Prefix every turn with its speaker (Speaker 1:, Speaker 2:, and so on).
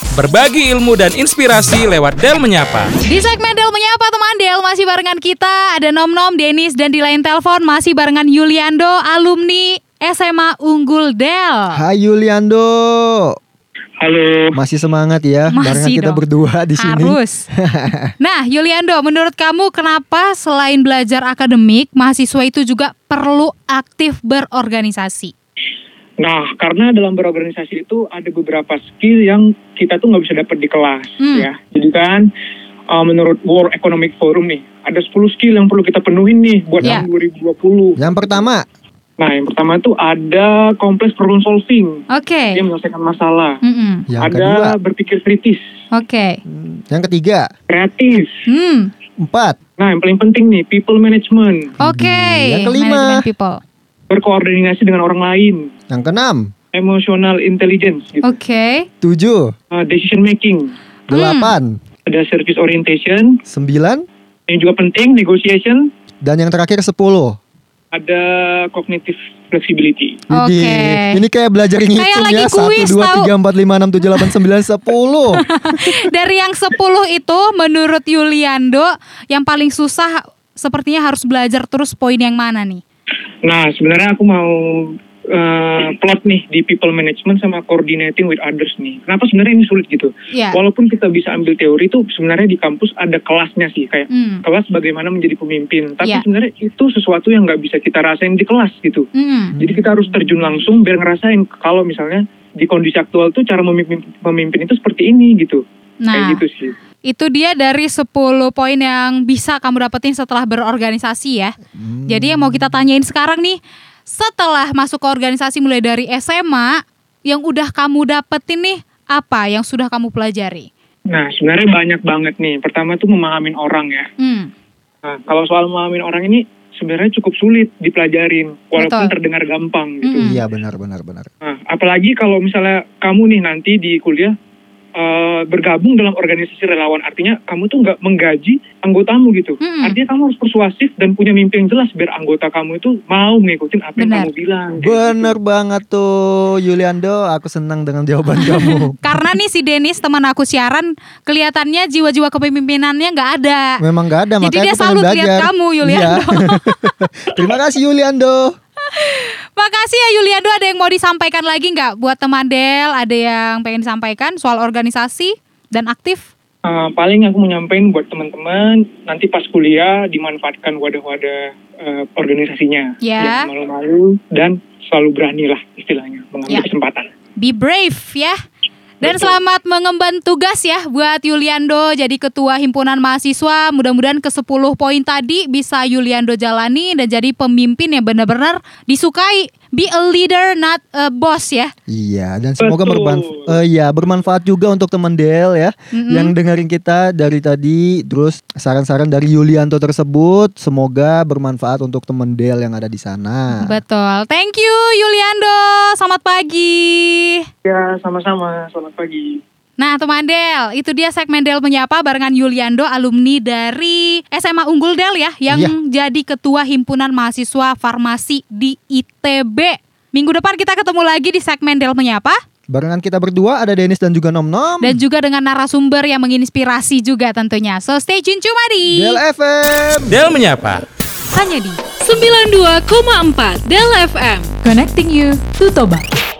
Speaker 1: Berbagi ilmu dan inspirasi lewat Del Menyapa.
Speaker 2: Di segmen Del Menyapa teman Del masih barengan kita. Ada Nom, Denis, dan di lain telepon masih barengan Yuliando, alumni SMA Unggul Del.
Speaker 3: Hai Yuliando.
Speaker 4: Halo.
Speaker 3: Masih semangat ya, barengan kita berdua di sini.
Speaker 2: Harus. Nah, Yuliando, menurut kamu kenapa selain belajar akademik, mahasiswa itu juga perlu aktif berorganisasi?
Speaker 4: Nah, karena dalam berorganisasi itu ada beberapa skill yang kita tuh nggak bisa dapat di kelas, ya. Jadi kan, menurut World Economic Forum nih, ada 10 skill yang perlu kita penuhin nih buat tahun 2020.
Speaker 3: Yang pertama?
Speaker 4: Nah, yang pertama itu ada complex problem solving.
Speaker 2: Oke.
Speaker 4: Dia menyelesaikan masalah.
Speaker 3: Yang
Speaker 4: ada
Speaker 3: kedua?
Speaker 4: berpikir kritis.
Speaker 2: Oke.
Speaker 3: Yang ketiga?
Speaker 4: Kreatif.
Speaker 3: 4.
Speaker 4: Nah, yang paling penting nih, people management.
Speaker 2: Oke.
Speaker 3: Yang kelima?
Speaker 2: Management people.
Speaker 4: Berkoordinasi dengan orang lain.
Speaker 3: Yang keenam?
Speaker 4: Emotional intelligence. Gitu.
Speaker 2: Oke.
Speaker 3: 7.
Speaker 4: Decision making.
Speaker 3: 8.
Speaker 4: Ada service orientation.
Speaker 3: 9.
Speaker 4: Yang juga penting, negotiation.
Speaker 3: Dan yang terakhir 10.
Speaker 4: Ada cognitive flexibility.
Speaker 2: Oke.
Speaker 3: Ini kayak belajar ngitung ya.
Speaker 2: Kayak lagi
Speaker 3: 1,
Speaker 2: kuis,
Speaker 3: 2,
Speaker 2: tahu.
Speaker 3: 3, 4, 5, 6, 7, 8, 9, 10.
Speaker 2: Dari yang 10 itu menurut Yuliando yang paling susah sepertinya harus belajar terus poin yang mana nih?
Speaker 4: Nah, sebenarnya aku mau plot nih di people management sama coordinating with others nih. Kenapa sebenarnya ini sulit gitu?
Speaker 2: Iya.
Speaker 4: Walaupun kita bisa ambil teori itu sebenarnya di kampus ada kelasnya sih. Kayak kelas bagaimana menjadi pemimpin. Tapi sebenarnya itu sesuatu yang nggak bisa kita rasain di kelas gitu. Jadi kita harus terjun langsung biar ngerasain kalau misalnya di kondisi aktual tuh cara memimpin itu seperti ini gitu.
Speaker 2: Nah,
Speaker 4: kayak gitu sih.
Speaker 2: itu dia dari 10 poin yang bisa kamu dapetin setelah berorganisasi ya. Jadi yang mau kita tanyain sekarang nih, setelah masuk ke organisasi mulai dari SMA, yang udah kamu dapetin nih, apa yang sudah kamu pelajari?
Speaker 4: Nah, sebenarnya banyak banget nih. Pertama tuh memahamin orang ya. Nah, kalau soal memahamin orang ini sebenarnya cukup sulit dipelajarin, walaupun terdengar gampang gitu.
Speaker 3: Iya, benar.
Speaker 4: Nah, apalagi kalau misalnya kamu nih nanti di kuliah bergabung dalam organisasi relawan, artinya kamu tuh nggak menggaji anggotamu gitu. Artinya kamu harus persuasif dan punya mimpi yang jelas biar anggota kamu itu mau ngikutin apa yang kamu bilang.
Speaker 3: Bener banget tuh Yuliando, aku senang dengan jawaban kamu.
Speaker 2: Karena nih si Denis teman aku siaran, kelihatannya jiwa-jiwa kepemimpinannya nggak ada.
Speaker 3: Memang nggak ada,
Speaker 2: jadi
Speaker 3: makanya
Speaker 2: dia
Speaker 3: aku pengen
Speaker 2: salut
Speaker 3: belajar.
Speaker 2: lihat kamu Yuliando.
Speaker 3: Iya. Terima kasih Yuliando.
Speaker 2: Makasih ya Yuliando, ada yang mau disampaikan lagi nggak buat teman Del? Ada yang pengen disampaikan soal organisasi dan aktif?
Speaker 4: Paling aku mau nyampein buat teman-teman, nanti pas kuliah dimanfaatkan wadah-wadah organisasinya. Jangan malu-malu dan selalu berani lah istilahnya, mengambil kesempatan.
Speaker 2: Be brave ya. Dan selamat mengemban tugas ya buat Yuliando jadi ketua himpunan mahasiswa. Mudah-mudahan ke-10 poin tadi bisa Yuliando jalani dan jadi pemimpin yang benar-benar disukai. Be a leader, not a boss ya.
Speaker 3: Iya, dan semoga bermanfaat juga untuk teman Del ya, yang dengerin kita dari tadi. Terus saran-saran dari Yuliando tersebut semoga bermanfaat untuk teman Del yang ada di sana.
Speaker 2: Betul. Thank you Yuliando. Selamat pagi.
Speaker 4: Ya, sama-sama. Selamat pagi.
Speaker 2: Nah teman Del, itu dia segmen Del Menyapa barengan Yuliando, alumni dari SMA Unggul Del ya, yang jadi ketua himpunan mahasiswa farmasi di ITB. Minggu depan kita ketemu lagi di segmen Del Menyapa.
Speaker 3: Barengan kita berdua ada Denis dan juga Nom.
Speaker 2: Dan juga dengan narasumber yang menginspirasi juga tentunya. So stay tune cuma di
Speaker 3: Del FM.
Speaker 1: Del Menyapa.
Speaker 5: Hanya di 92,4 Del FM.
Speaker 6: Connecting you to Toba.